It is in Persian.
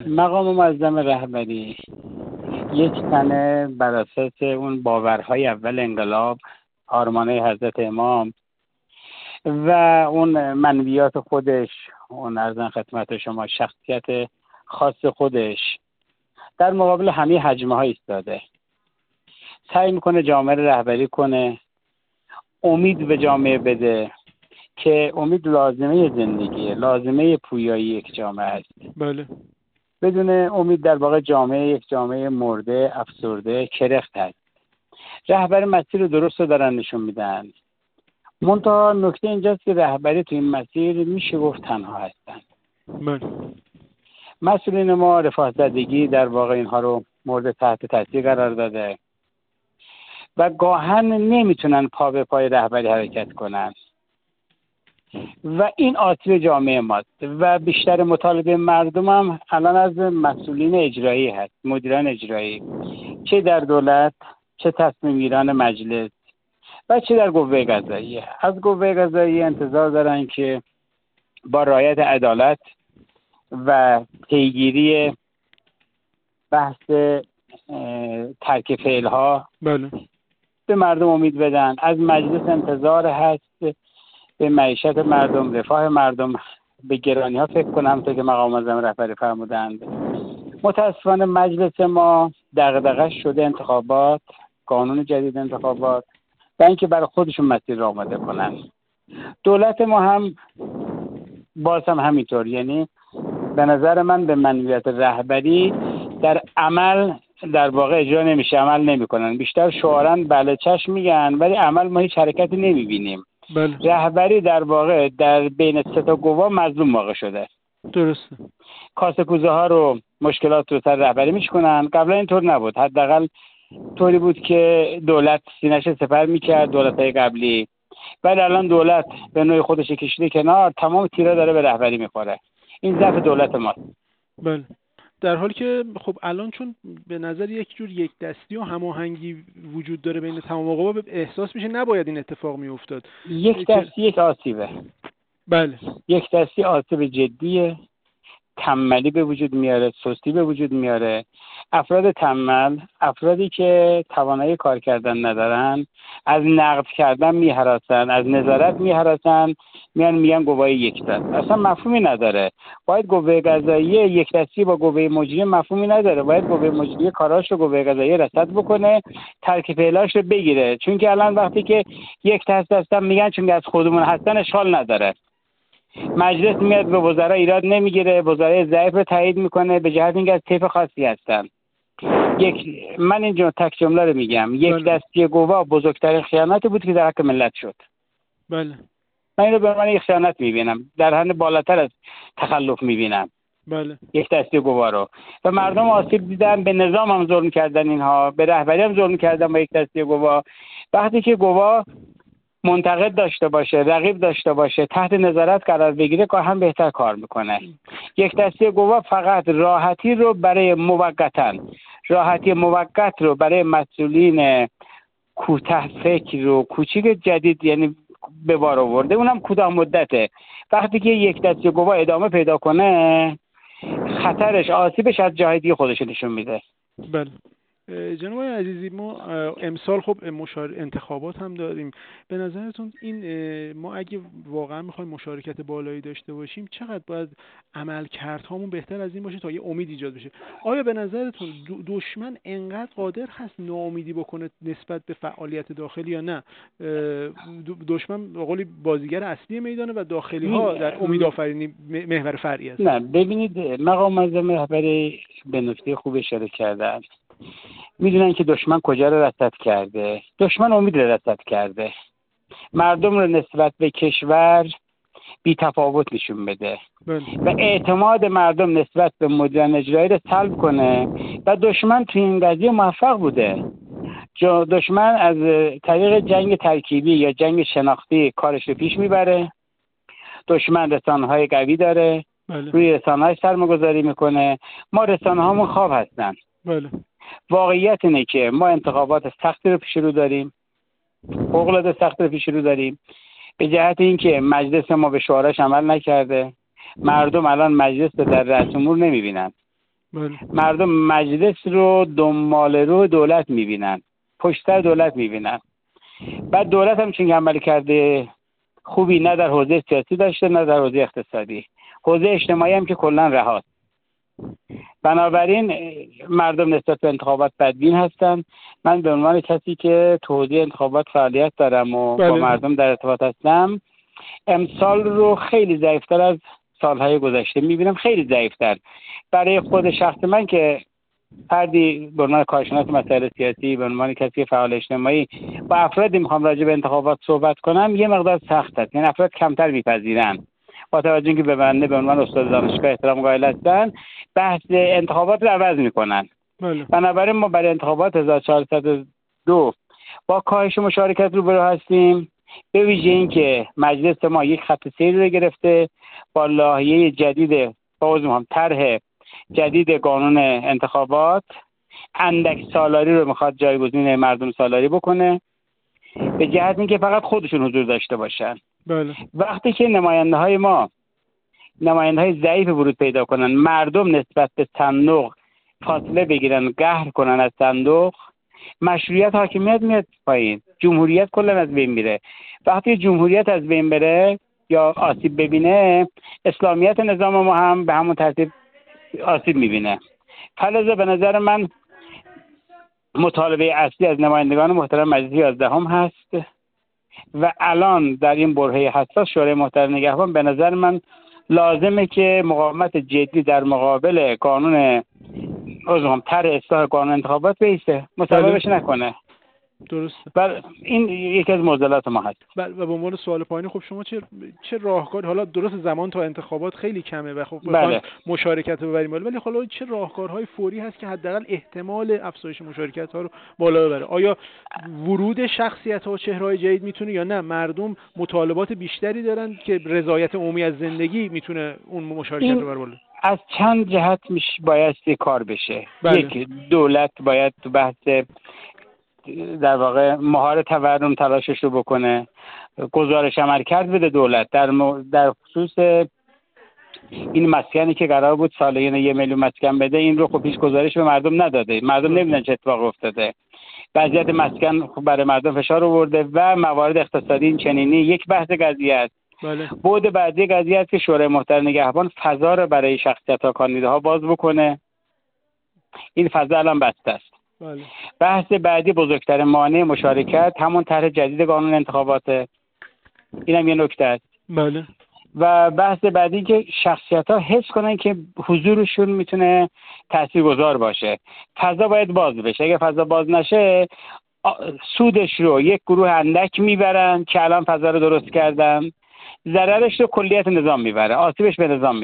مقام معظم رهبری یک تنه بر اساس اون باورهای اول انقلاب، آرمانه حضرت امام و اون منویات خودش، اون ارزن خدمت شما شخصیت خاص خودش در مقابل همه حجمه ها ایستاده. سعی میکنه جامعه رهبری کنه، امید به جامعه بده که امید لازمه زندگیه، لازمه پویایی یک جامعه است. بله. بدون امید در واقع جامعه یک جامعه مرده، افسرده، کرخت هست. رهبر مسیر درست رو دارن نشون میدن. منتها نکته اینجاست که رهبری تو این مسیر میشه گفت تنها هستن. بله. مسئولین ما رفاه زدگی در واقع اینها رو مورد تحت تاثیر قرار داده و گاهن نمیتونن پا به پای رهبری حرکت کنن و این آسیب جامعه ماست و بیشتر مطالبه مردم هم الان از مسئولین اجرایی هست، مدیران اجرایی، چه در دولت، چه تصمیم گیران مجلس و چه در قوه قضاییه. از قوه قضاییه انتظار دارن که با رعایت عدالت و پیگیری بحث ترک فعلها بله به مردم امید بدن. از مجلس انتظار هست به معیشت مردم، رفاه مردم، به گرانی ها فکر کنم تا که مقام معظم رهبری فرمودند. متاسفانه مجلس ما دغدغه‌اش شده انتخابات، قانون جدید انتخابات و اینکه برای خودشون مسیر را آماده کنن. دولت ما هم باز هم همینطور، یعنی به نظر من به منویت رهبری در عمل در واقع اجرا نمیشه، عمل نمیکنن. بیشتر شعارا بله چشم میگن ولی عمل ما هیچ حرکتی نمیبینیم. بله. رهبری در واقع در بین سه تا گواه مظلوم واقع شده. درسته. کاسه کوزه ها رو مشکلات رو سر رهبری میشکنن. قبلا اینطور نبود، حداقل طوری بود که دولت سینه‌اش سپر میکرد، دولت‌های قبلی. ولی الان دولت به نوع خودش کشیده کنار، تمام تیرا داره به رهبری میخوره. این ضعف دولت ماست. بله. در حالی که خب الان چون به نظر یک جور یک دستی و هماهنگی وجود داره بین تمام قوا، احساس میشه نباید این اتفاق میافتاد. یک دستی یک آسیبه. بله. یک دستی آسیب جدیه، تنبلی به وجود میاره، سستی به وجود میاره. افراد تنبل، افرادی که توانایی کار کردن ندارن، از نقد کردن میهراسن، از نظارت میهراسن، میگن قوای یک دست. اصلا مفهومی نداره. باید قوه قضاییه یک دستی با قوه مجریه مفهومی نداره. باید قوه مجریه کاراش رو قوه قضاییه رصد بکنه، ترک فعلاش رو بگیره. چون که الان وقتی که یک دست هستن میگن چون از خودمون هستن اشکال نداره. مجلس میاد به وزرا ایراد نمیگیره، وزرای ضعیف رو تایید میکنه به جهت اینکه از طیف خاصی هستن. من اینجا تک جمله رو میگم، یک دستی قوا بزرگترین خیانت بود که در حق ملت شد. بله. من اینو به معنی خیانت میبینم، در حد بالاتر از تخلف میبینم. بله. یک دستی قوا رو و مردم آسیب دیدن، به نظام هم ظلم کردن، اینها به رهبری هم ظلم کردن با یک دستی قوا. وقتی که قوا منتقد داشته باشه، رقیب داشته باشه، تحت نظارت قرار بگیره، کار هم بهتر کار میکنه. یک دسته قوا فقط راحتی رو برای راحتی موقت رو برای مسئولین کوتاه فکر و کوچیک جدید یعنی به بار آورده، اونم کوتاه مدته. وقتی که یک دسته قوا ادامه پیدا کنه، خطرش، آسیبش از جای دیگه خودش نشون میده. بله. جناب عزیزی، ما امسال خب انتخابات هم داریم. به نظرتون این ما اگه واقعا میخوایم مشارکت بالایی داشته باشیم چقدر باید عملکردهامون بهتر از این باشه تا یه امید ایجاد بشه؟ آیا به نظرتون دشمن انقدر قادر هست ناامیدی بکنه نسبت به فعالیت داخلی یا نه؟ دشمن به قولی بازیگر اصلی میدانه و داخلی ها در امید آفرینی محور فرعی است. نه ببینید، مقام معظم رهبری به نکته خوب اشاره کردن. میدونن که دشمن کجا رو رصد کرده. دشمن امید رو رصد کرده، مردم رو نسبت به کشور بی تفاوت نشون بده و اعتماد مردم نسبت به مدیران اجرایی رو سلب کنه و دشمن تو این قضیه موفق بوده. دشمن از طریق جنگ ترکیبی یا جنگ شناختی کارش رو پیش میبره. دشمن رسانه‌های قوی داره. بله. روی رسانه‌های سرمایه‌گذاری میکنه. ما رسانه‌هامون خواب هستن. بله. واقعیت اینه که ما انتخابات سختی رو پیش رو داریم، فوق‌العاده سخت رو پیش رو داریم، به جهت اینکه مجلس ما به شعارش عمل نکرده. مردم الان مجلس رو در رأس امور نمیبینن. مردم مجلس رو دنبال رو دولت میبینن، پشت سر دولت میبینن. بعد دولت هم چون عمل کرده خوبی نه در حوزه سیاسی داشته نه در حوزه اقتصادی، حوزه اجتماعی هم که کلا رهاست. بنابراین مردم نسبت به انتخابات بدبین هستن. من به عنوان کسی که تو حوزه انتخابات فعالیت دارم و با مردم در ارتباط هستم، امسال رو خیلی ضعیفتر از سالهای گذشته میبینم، خیلی ضعیفتر. برای خود شخص من که فردی به عنوان کارشناس مسائل سیاسی، به عنوان کسی فعال اجتماعی با افرادی میخوام راجع به انتخابات صحبت کنم، یه مقدار سخت است. یعنی افراد کمتر میپذیرن، با توجه اینکه به بنده به عنوان استاد دانشگاه احترام قائل هستن، بحث انتخابات رو عوض میکنن. بنابراین ما برای انتخابات 1402 با کاهش مشارکت روبرو هستیم، به ویژه این که مجلس ما یک خط سیری رو گرفته با لایحه جدید، طرح جدید قانون انتخابات. اندک سالاری رو میخواد جایگزین مردم سالاری بکنه، به جهت اینکه فقط خودشون حضور داشته باشن. وقتی که نماینده‌های ما نماینده‌های ضعیف ورود پیدا کنن، مردم نسبت به صندوق فاصله بگیرن، قهر کنن از صندوق، مشروعیت حاکمیت میاد پایین، جمهوریت کلا از بین میره. وقتی جمهوریت از بین بره یا آسیب ببینه، اسلامیت نظام ما هم به همون ترتیب آسیب میبینه. فلذا به نظر من مطالبه اصلی از نمایندگان محترم مجلس 11 هست و الان در این برهه حساس شورای محترم نگهبان به نظر من لازمه که مقاومت جدی در مقابل قانون طرح اصلاح قانون انتخابات بیسته، مصوبش نکنه. درسته. بله، این یکی از معضلات ما هست. بله، و به عنوان سوال پایانی، خب شما چه راهکار، حالا درست زمان تا انتخابات خیلی کمه و خب بله، مشارکت رو ببریم، ولی حالا چه راهکارهای فوری هست که حداقل احتمال افزایش مشارکت ها رو بالا ببره؟ آیا ورود شخصیت ها و چهره‌های جدید میتونه، یا نه مردم مطالبات بیشتری دارن که رضایت عمومی از زندگی میتونه اون مشارکت رو ببره بالا؟ از چند جهت بایستی کار بشه. بله. یک، دولت باید تو بحث در واقع مهار تورم تلاشش رو بکنه، گزارش عملکرد بده دولت در خصوص این مسکنی که قرار بود سالیانه 1 میلیون مسکن بده. این رو خب هیچ گزارش به مردم نداده، مردم نمیدونن چه اتفاقی افتاده. وضعیت مسکن خب برای مردم فشار آورده و موارد اقتصادی این چنینی یک بحث قضیه است. بله. بعد بعدی قضیه است که شورای محترم نگهبان فضا رو برای شخصیت‌ها کاندیداها باز بکنه. این فضا الان بسته است. بله. بحث بعدی بزرگترین مانع مشارکت همون طرح جدید قانون انتخاباته. اینم یه نکته است. بله. و بحث بعدی که شخصیت‌ها حس کنن که حضورشون میتونه تاثیرگذار باشه. فضا باید باز بشه. اگه فضا باز نشه، سودش رو یک گروه اندک میبرن که الان فضا رو درست کردن، ضررش رو کلیت نظام میبره، آسیبش به نظام